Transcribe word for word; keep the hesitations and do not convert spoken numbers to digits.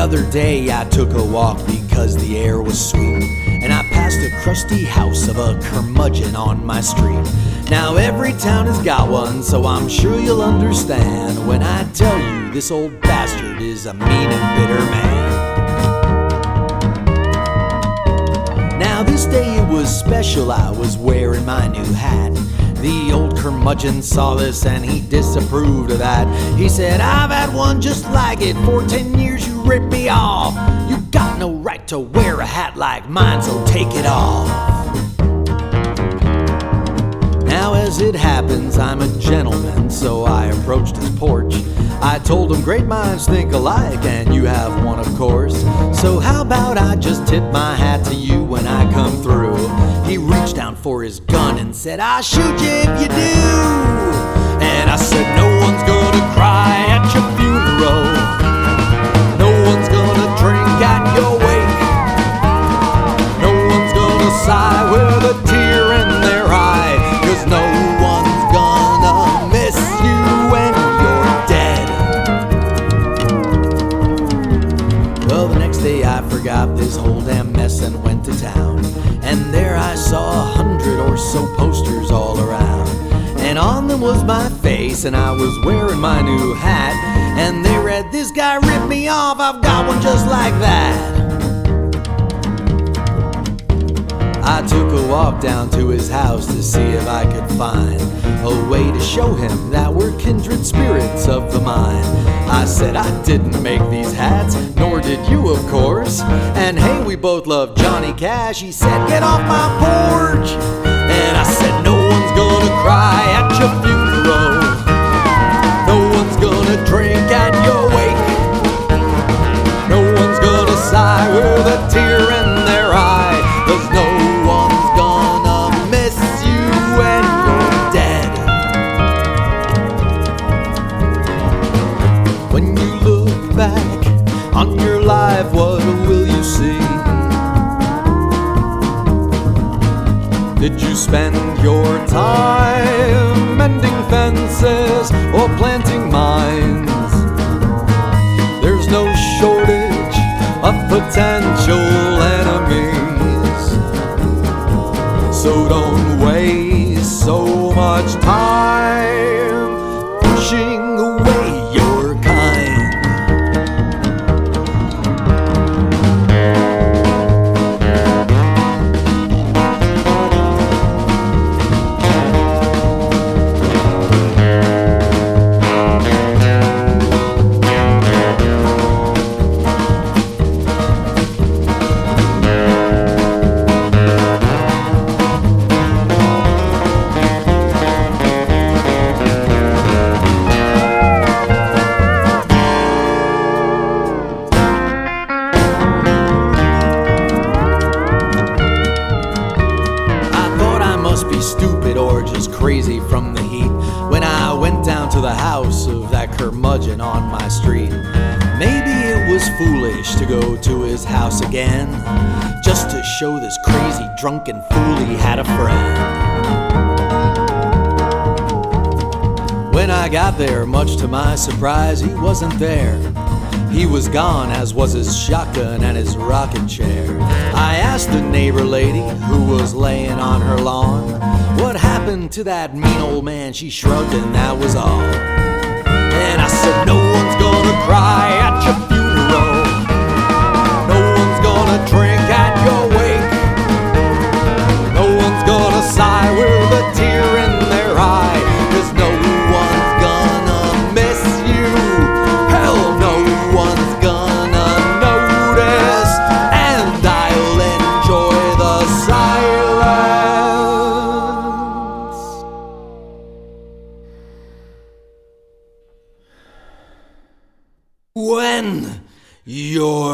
other day I took a walk because the air was sweet, and I passed a crusty house of a curmudgeon on my street. Now every town has got one, so I'm sure you'll understand when I tell you this old bastard is a mean and bitter man. Now this day it was special, I was wearing my new hat. The old curmudgeon saw this and he disapproved of that. He said, I've had one just like it. For ten years you ripped me off. You got no right to wear a hat like mine, so take it off. Now as it happens, I'm a gentleman, so I approached his porch. I told him great minds think alike, and you have one of course. So how about I just tip my hat to you when I come through? He reached down for his gun and said, I'll shoot you if you do. And I said, no one's gonna cry at your funeral. No one's gonna drink at your wake. No one's gonna sigh with a tear in their eye, 'cause no one's gonna miss you when you're dead. Well, the next day I forgot this whole damn mess and went to town. And there I saw a hundred or so posters all around. And on them was my face, and I was wearing my new hat. And they read, this guy ripped me off, I've got one just like that. I took a walk down to his house to see if I could find a way to show him that we're kindred spirits of the mind. I said I didn't make these hats, nor did you of course. And hey, we both love Johnny Cash. He said, get off my porch. And I said, no one's gonna cry at your funeral. No one's gonna drink at your wake. No one's gonna sigh with a tear in their eye, 'cause no one's gonna miss you when you're dead. When you look back on your life, what will you see? Did you spend your time mending fences or planting mines? There's no shortage of potential enemies, so don't waste so much time pushing away your kind. Stupid or just crazy from the heat when I went down to the house of that curmudgeon on my street. Maybe it was foolish to go to his house again, just to show this crazy drunken fool he had a friend. When I got there, much to my surprise, he wasn't there. He was gone, as was his shotgun and his rocking chair. I asked the neighbor lady who was laying on her lawn, what happened to that mean old man? She shrugged and that was all. And I said, no one's gonna cry at your funeral. No one's gonna drink at your wake. No one's gonna sigh with a tear in their eye, 'cause no one's gonna miss you. Hell, no one's gonna notice, and I'll enjoy the silence when you're